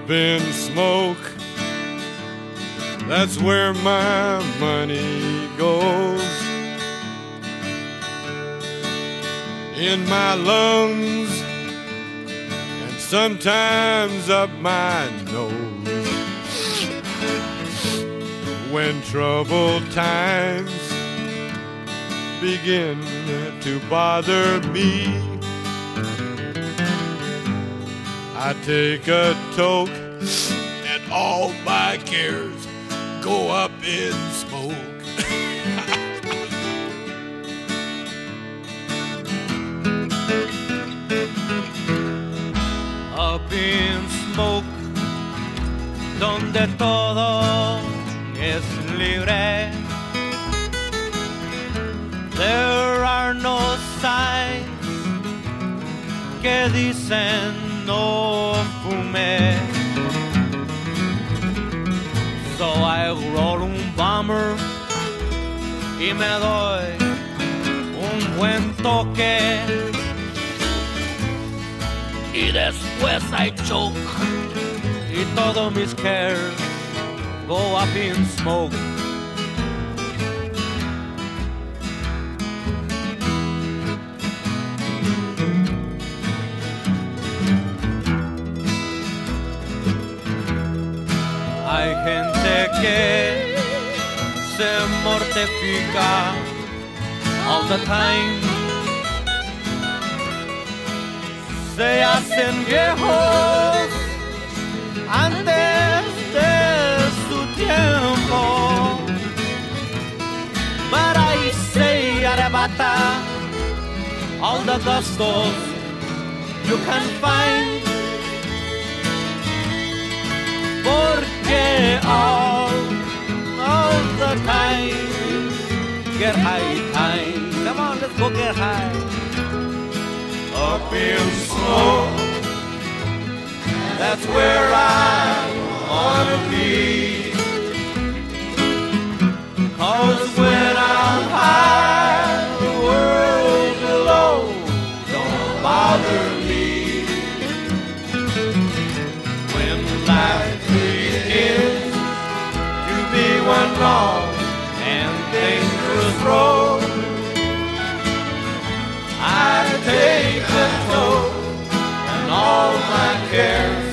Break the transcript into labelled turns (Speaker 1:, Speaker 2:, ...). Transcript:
Speaker 1: Up in smoke, that's where my money goes. In my lungs and sometimes up my nose. When troubled times begin to bother me, I take a toke and all my cares go up in smoke.
Speaker 2: Up in smoke, donde todo es libre. There are no signs que dicen no fume. So I roll un bomber y me doy un buen toque. Y después I choke y todos mis cares go up in smoke. Hay gente que se mortifica all the time. Se hacen viejos antes de su tiempo. But I say arrebata all the gustos you can find. Porque all the time get high time. Come on, let's go get high.
Speaker 1: Up in smoke, that's where I wanna be.
Speaker 2: 'Cause when I'm high, the world below don't bother me. When life begins to be one long and dangerous road, I take the toll and all my cares